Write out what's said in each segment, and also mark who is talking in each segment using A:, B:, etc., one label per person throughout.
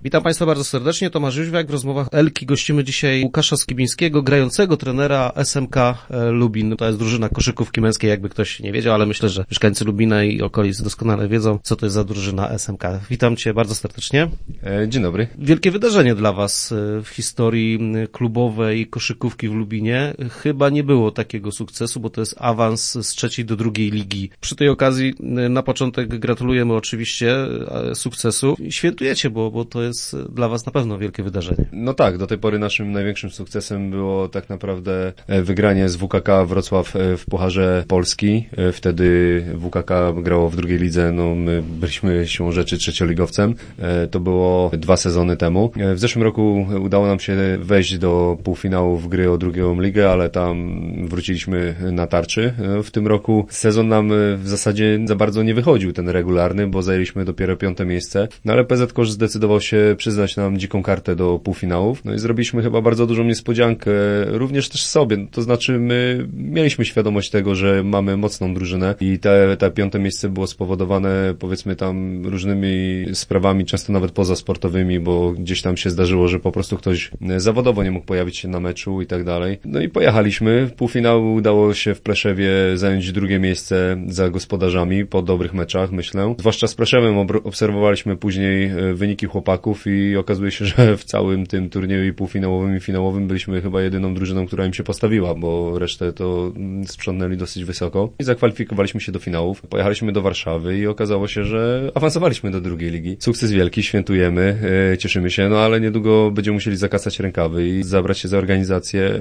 A: Witam Państwa bardzo serdecznie, Tomasz Jóźwiak. W rozmowach Elki gościmy dzisiaj Łukasza Skibińskiego, grającego trenera SMK Lubin. To jest drużyna koszykówki męskiej, jakby ktoś nie wiedział, ale myślę, że mieszkańcy Lubina i okolic doskonale wiedzą, co to jest za drużyna SMK. Witam Cię bardzo serdecznie.
B: Dzień dobry.
A: Wielkie wydarzenie dla Was w historii klubowej koszykówki w Lubinie. Chyba nie było takiego sukcesu, bo to jest awans z 3. do 2. ligi. Przy tej okazji na początek gratulujemy oczywiście sukcesu. Świętujecie, bo to jest dla Was na pewno wielkie wydarzenie.
B: No tak, do tej pory naszym największym sukcesem było tak naprawdę wygranie z WKK Wrocław w Pucharze Polski. Wtedy WKK grało w 2. lidze, no my byliśmy siłą rzeczy trzecioligowcem. To było 2 sezony temu. W zeszłym roku udało nam się wejść do półfinałów gry o 2. ligę, ale tam wróciliśmy na tarczy. W tym roku sezon nam w zasadzie za bardzo nie wychodził, ten regularny, bo zajęliśmy dopiero 5. miejsce. No ale PZ Kosz zdecydował się przyznać nam dziką kartę do półfinałów. No i zrobiliśmy chyba bardzo dużą niespodziankę, również też sobie. To znaczy my mieliśmy świadomość tego, że mamy mocną drużynę i te 5. miejsce było spowodowane powiedzmy tam różnymi sprawami, często nawet pozasportowymi, bo gdzieś tam się zdarzyło, że po prostu ktoś zawodowo nie mógł pojawić się na meczu i tak dalej. No i pojechaliśmy. W półfinału udało się w Pleszewie zająć 2. miejsce za gospodarzami po dobrych meczach, myślę. Zwłaszcza z Pleszewem obserwowaliśmy później wyniki chłopaków i okazuje się, że w całym tym turnieju półfinałowym i finałowym byliśmy chyba jedyną drużyną, która im się postawiła, bo resztę to sprzątnęli dosyć wysoko. I zakwalifikowaliśmy się do finałów. Pojechaliśmy do Warszawy i okazało się, że awansowaliśmy do 2. ligi. Sukces wielki, świętujemy, cieszymy się, no ale niedługo będziemy musieli zakasać rękawy i zabrać się za organizację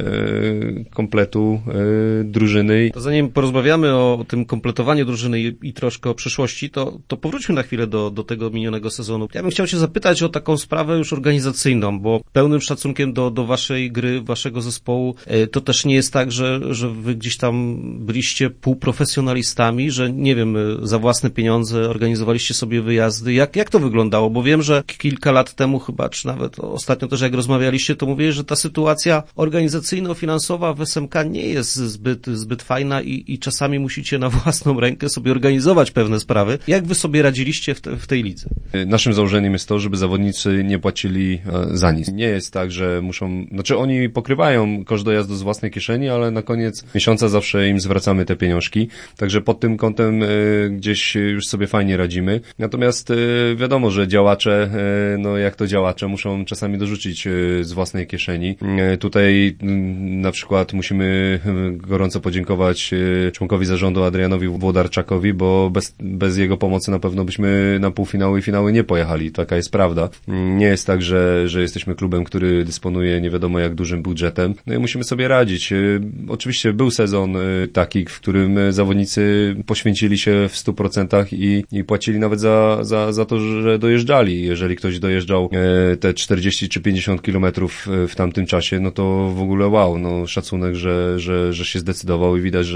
B: kompletu drużyny.
A: To zanim porozmawiamy o tym kompletowaniu drużyny i troszkę o przyszłości, to powróćmy na chwilę do tego minionego sezonu. Ja bym chciał Cię zapytać o taką sprawę już organizacyjną, bo pełnym szacunkiem do waszej gry, waszego zespołu, to też nie jest tak, że wy gdzieś tam byliście półprofesjonalistami, że nie wiem, za własne pieniądze organizowaliście sobie wyjazdy. Jak to wyglądało? Bo wiem, że kilka lat temu chyba, czy nawet ostatnio też jak rozmawialiście, to mówiłeś, że ta sytuacja organizacyjno-finansowa w SMK nie jest zbyt fajna i czasami musicie na własną rękę sobie organizować pewne sprawy. Jak wy sobie radziliście w tej lidze?
B: Naszym założeniem jest to, żeby zawodnicy nie płacili za nic. Nie jest tak, że muszą, znaczy oni pokrywają koszt dojazdu z własnej kieszeni, ale na koniec miesiąca zawsze im zwracamy te pieniążki. Także pod tym kątem gdzieś już sobie fajnie radzimy. Natomiast wiadomo, że działacze, no jak to działacze, muszą czasami dorzucić z własnej kieszeni. Tutaj na przykład musimy gorąco podziękować członkowi zarządu Adrianowi Włodarczakowi, bo bez jego pomocy na pewno byśmy na półfinały i finały nie pojechali. Taka jest prawda. Nie jest tak, że jesteśmy klubem, który dysponuje nie wiadomo jak dużym budżetem. No i musimy sobie radzić. Oczywiście był sezon taki, w którym zawodnicy poświęcili się w 100% i płacili nawet za to, że dojeżdżali. Jeżeli ktoś dojeżdżał te 40 czy 50 kilometrów w tamtym czasie, no to w ogóle wow, no szacunek, że się zdecydował i widać,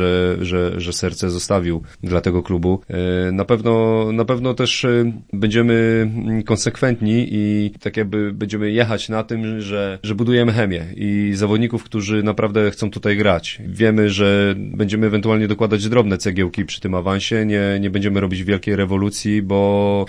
B: że serce zostawił dla tego klubu. Na pewno też będziemy konsekwentni i tak jakby będziemy jechać na tym, że budujemy chemię i zawodników, którzy naprawdę chcą tutaj grać. Wiemy, że będziemy ewentualnie dokładać drobne cegiełki przy tym awansie, nie będziemy robić wielkiej rewolucji, bo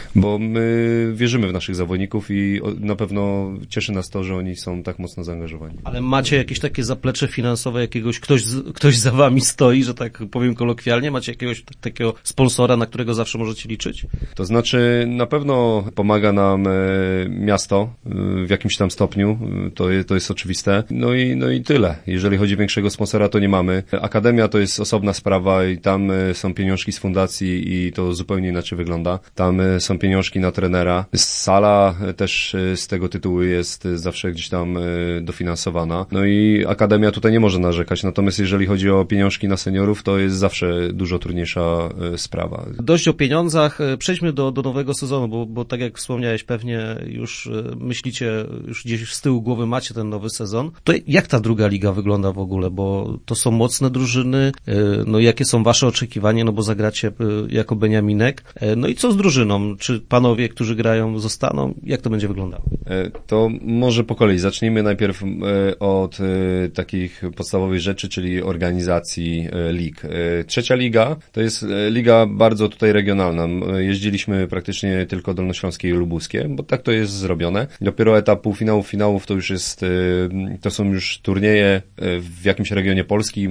B: my wierzymy w naszych zawodników i na pewno cieszy nas to, że oni są tak mocno zaangażowani.
A: Ale macie jakieś takie zaplecze finansowe, ktoś za wami stoi, że tak powiem kolokwialnie? Macie jakiegoś takiego sponsora, na którego zawsze możecie liczyć?
B: To znaczy na pewno pomaga nam miasto w jakimś tam stopniu, to jest oczywiste. No i tyle. Jeżeli chodzi o większego sponsora, to nie mamy. Akademia to jest osobna sprawa i tam są pieniążki z fundacji i to zupełnie inaczej wygląda. Tam są pieniążki na trenera. Sala też z tego tytułu jest zawsze gdzieś tam dofinansowana. No i Akademia tutaj nie może narzekać. Natomiast jeżeli chodzi o pieniążki na seniorów, to jest zawsze dużo trudniejsza sprawa.
A: Dość o pieniądzach. Przejdźmy do nowego sezonu, bo tak jak wspomniałeś, pewnie już myślicie, już gdzieś z tyłu głowy macie ten nowy sezon. To jak ta 2. liga wygląda w ogóle? Bo to są mocne drużyny. No jakie są wasze oczekiwania? No bo zagracie jako Beniaminek. No i co z drużyną? Czy panowie, którzy grają, zostaną? Jak to będzie wyglądało?
B: To może po kolei. Zacznijmy najpierw od takich podstawowych rzeczy, czyli organizacji lig. Trzecia liga to jest liga bardzo tutaj regionalna. Jeździliśmy praktycznie tylko dolnośląskie i lubuskie, bo tak to jest zrobione. Dopiero etap półfinałów, finałów to już jest, to są już turnieje w jakimś regionie Polski i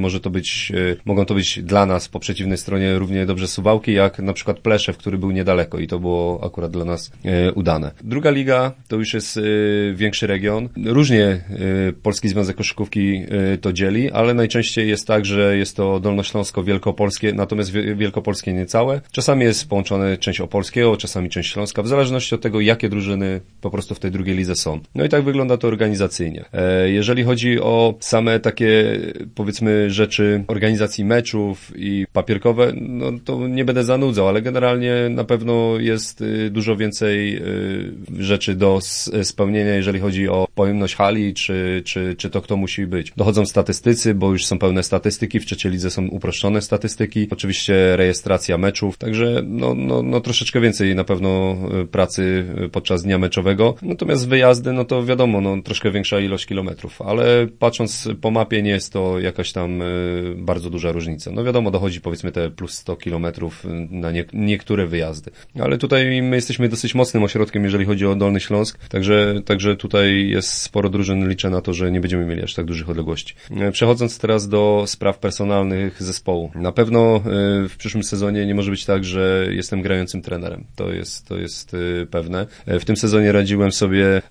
B: mogą to być dla nas po przeciwnej stronie równie dobrze Suwałki, jak na przykład Pleszew, który był niedaleko i to było akurat dla nas udane. Druga liga to już jest większy region. Różnie Polski Związek Koszykówki to dzieli, ale najczęściej jest tak, że jest to dolnośląsko-wielkopolskie, natomiast wielkopolskie niecałe. Czasami jest połączone część opolskiego, czasami część śląska, w zależności od tego, jakie drużyny po prostu w tej drugiej lidze są. No i tak wygląda to organizacyjnie. Jeżeli chodzi o same takie, powiedzmy, rzeczy organizacji meczów i papierkowe, no to nie będę zanudzał, ale generalnie na pewno jest dużo więcej rzeczy do spełnienia, jeżeli chodzi o pojemność hali, czy to kto musi być. Dochodzą statystycy, bo już są pełne statystyki, w trzeciej lidze są uproszczone statystyki, oczywiście rejestracja meczów, także no troszeczkę więcej na pewno pracy podczas dnia meczowego. Natomiast wyjazdy, no to wiadomo, no troszkę większa ilość kilometrów, ale patrząc po mapie nie jest to jakaś tam bardzo duża różnica. No wiadomo, dochodzi powiedzmy te plus 100 kilometrów na niektóre wyjazdy. Ale tutaj my jesteśmy dosyć mocnym ośrodkiem, jeżeli chodzi o Dolny Śląsk, także tutaj jest sporo drużyn, liczę na to, że nie będziemy mieli aż tak dużych odległości. Przechodząc teraz do spraw personalnych zespołu. Na pewno w przyszłym sezonie nie może być tak, że jestem grającym trenerem. To jest pewne. W tym sezonie radziłem sobie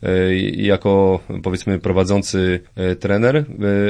B: jako, powiedzmy, prowadzący trener,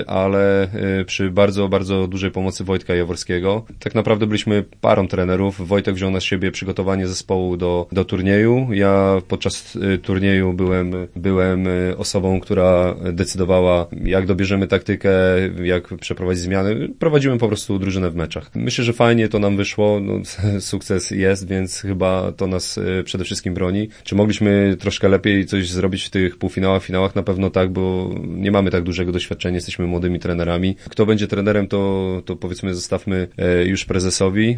B: ale przy bardzo, bardzo dużej pomocy Wojtka Jaworskiego. Tak naprawdę byliśmy parą trenerów. Wojtek wziął na siebie przygotowanie zespołu do turnieju. Ja podczas turnieju byłem osobą, która decydowała, jak dobierzemy taktykę, jak przeprowadzić zmiany. Prowadziłem po prostu drużynę w meczach. Myślę, że fajnie to nam wyszło. No, sukces jest, więc chyba to nas przede wszystkim broni. Czy mogliśmy troszkę lepiej coś zrobić w tych półfinałach, finałach? Na pewno tak, bo nie mamy tak dużego doświadczenia, jesteśmy młodymi trenerami. Kto będzie trenerem, to powiedzmy zostawmy już prezesowi.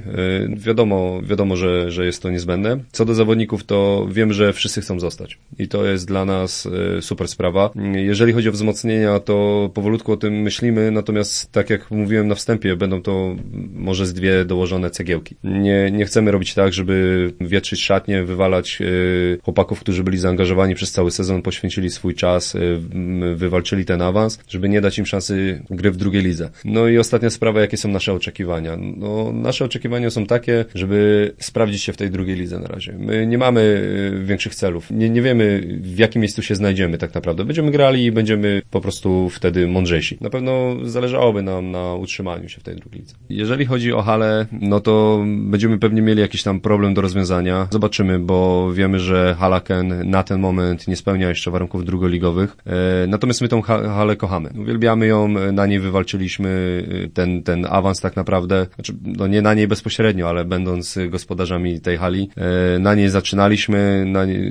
B: Wiadomo, że jest to niezbędne. Co do zawodników, to wiem, że wszyscy chcą zostać. I to jest dla nas super sprawa. Jeżeli chodzi o wzmocnienia, to powolutku o tym myślimy, natomiast tak jak mówiłem na wstępie, będą to może z 2 dołożone cegiełki. Nie chcemy robić tak, żeby wietrzyć szatnię, wywalać chłopaków, którzy byli zaangażowani przez cały sezon, poświęcili swój czas, wywalczyli ten awans, żeby nie dać im szansy gry w drugiej lidze. No i ostatnia sprawa, jakie są nasze oczekiwania? No, nasze oczekiwania są takie, żeby sprawdzić się w tej drugiej lidze na razie. My nie mamy większych celów. Nie wiemy, w jakim miejscu się znajdziemy tak naprawdę. Będziemy grali i będziemy po prostu wtedy mądrzejsi. Na pewno zależałoby nam na utrzymaniu się w tej drugiej lidze. Jeżeli chodzi o halę, no to będziemy pewnie mieli jakiś tam problem do rozwiązania. Zobaczymy, bo wiemy, że Halaken na ten moment nie spełnia jeszcze warunków drugoligowych. Natomiast my tą halę kochamy. Uwielbiamy ją, na niej wywalczyliśmy ten awans tak naprawdę. Znaczy, no nie na niej bezpośrednio, ale będąc gospodarzami tej hali. Na niej zaczynaliśmy,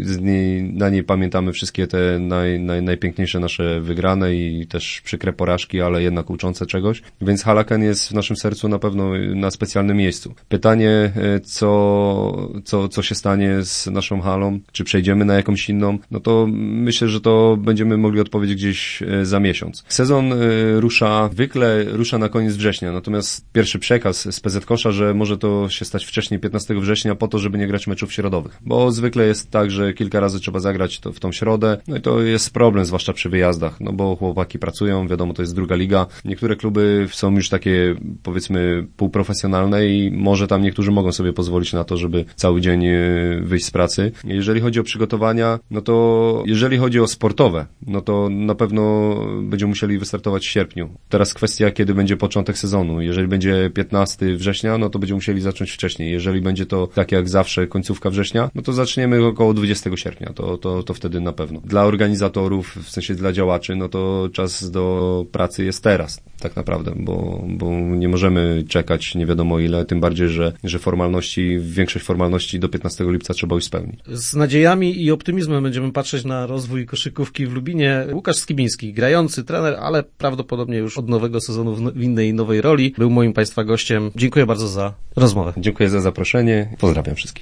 B: na niej pamiętamy wszystkie te najpiękniejsze nasze wygrane i też przykre porażki, ale jednak uczące czegoś. Więc Halaken jest w naszym sercu na pewno na specjalnym miejscu. Pytanie, co się stanie z naszą halą, czy przejdziemy na jakąś inną, no to myślę, że to będziemy mogli odpowiedzieć gdzieś za miesiąc. Sezon zwykle rusza na koniec września, natomiast pierwszy przekaz z PZ Kosza, że może to się stać wcześniej 15 września po to, żeby nie grać meczów środowych, bo zwykle jest tak, że kilka razy trzeba zagrać w tą środę, no i to jest problem, zwłaszcza przy wyjazdach, no bo chłopaki pracują, wiadomo, to jest druga liga. Niektóre kluby są już takie, powiedzmy, półprofesjonalne i może tam niektórzy mogą sobie pozwolić na to, żeby cały dzień wyjść z pracy. Jeżeli chodzi o przygotowania, no to jeżeli chodzi o sportowe, no to na pewno będziemy musieli wystartować w sierpniu. Teraz kwestia, kiedy będzie początek sezonu. Jeżeli będzie 15 września, no to będziemy musieli zacząć wcześniej. Jeżeli będzie to tak jak zawsze końcówka września, no to zaczniemy około 20 sierpnia. To wtedy na pewno. Dla organizatorów, w sensie dla działaczy, no to czas do pracy jest teraz, tak naprawdę, bo nie możemy czekać nie wiadomo ile, tym bardziej, że większość formalności do 15 lipca trzeba już spełnić.
A: Z nadziejami i optymizmem będziemy patrzeć na rozwój koszykówki w Lubinie. Łukasz Skibiński, grający trener, ale prawdopodobnie już od nowego sezonu w innej nowej roli, był moim Państwa gościem. Dziękuję bardzo za rozmowę.
B: Dziękuję za zaproszenie. Pozdrawiam wszystkich.